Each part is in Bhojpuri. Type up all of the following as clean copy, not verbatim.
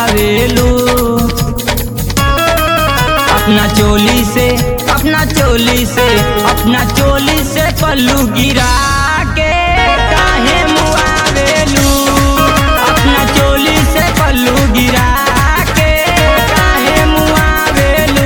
मुआवेलू। अपना चोली से पल्लू गिरा के काहे मुआवेलू। अपना चोली से पल्लू गिरा के काहे मुआवेलू।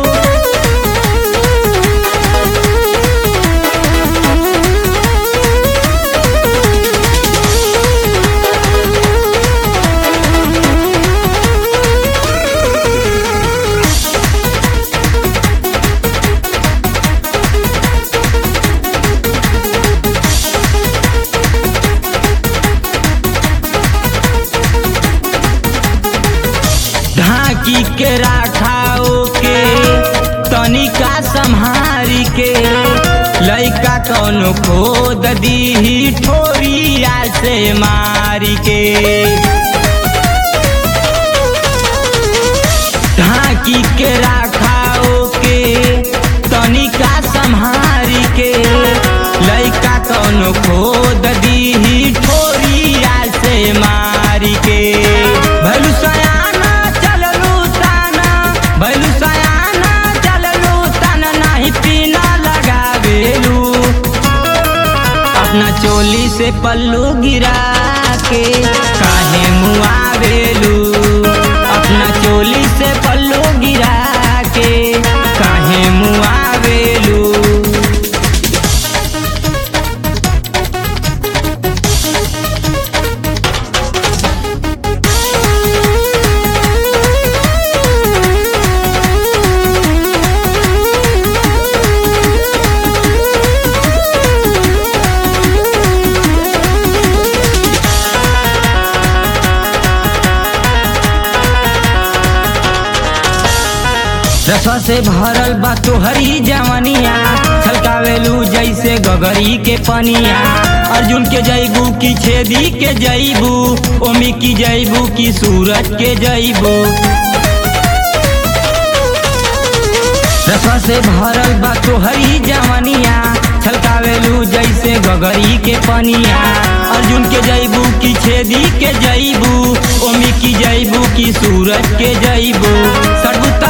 ढाकी के राखाओ के तनिका संहारी के लइका कौनो खोद दीही ठोरिया से मारी के। ढाकी के राखाओ के तनिका संहारी के लइका कौनो खोद दीही ठोरिया से मारी के। भैलू सयाना चललू ताना नहीं पीना लगावेलू। अपना चोली से पल्लू गिरा के काहे मुआवेलू। अपना चोली से पल्लू गिरा के काहे मुआवेलू। रसवा से भरल बा तोहरी जवनिया छलकावेलू जैसे गगरी के पनिया। अर्जुन के जैबू की छेदी के जैबू ओमी की जैबू की सूरज के जैबू। रसवा से भरल बा तोहरी जवनिया छलकावेलू जैसे गगरी के पनिया। अर्जुन के जैबू की छेदी के जैबू ओमी की जैबू की सूरज के जैबू। सरबुता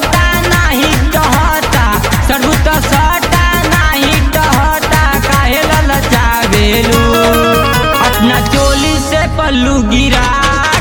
सटा नहीं टहटा काहे ललचावेलू। अपना चोली से पल्लू गिरा